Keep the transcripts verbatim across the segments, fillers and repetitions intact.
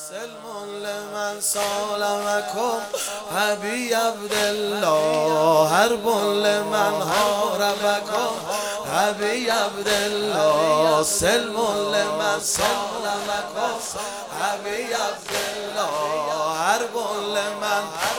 سلم لمن سالمكم حبی عبدالله، حرب لمن حاربكم حبی عبدالله، سلم لمن سالمكم حبی عبدالله، حرب لمن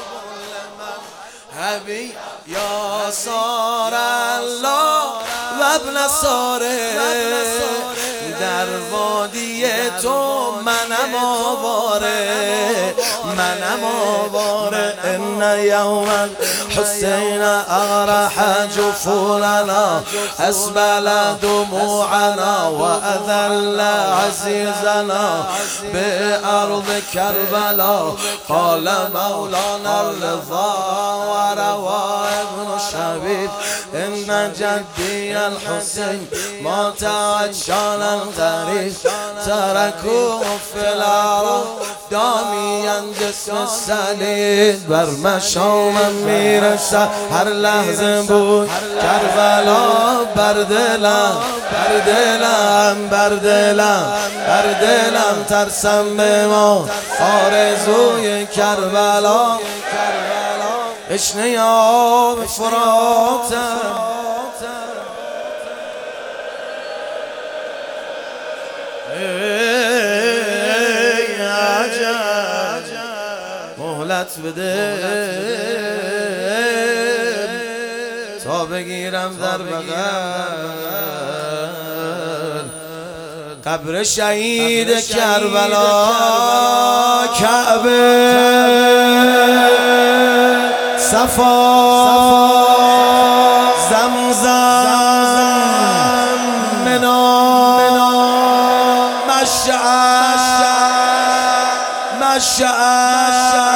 حبی یا سار الله و ابن ساره. در وادی تو منم آواره، منم آواره. ان یوم الحسین اغرح جفوننا، اسبل دموعنا و اذل عزیزنا به ارض کربلا. قال مولانا الرضا و روا ابن شبیب ان جدی الحسین مات عطشانا غریب، ترکوه فی العراء دامیا جسم الصلیب. بر مشامم میرسد هر لحظه بود کربلا، بر دلم بر دلم بر دلم بر دلم ترسم به ما آرزوی کربلا. تشنه آب فراتم مهلت بده تا بگیرم در بغل قبر شهید کربلا. کعبه صفا زمزم منا مشعل مشعل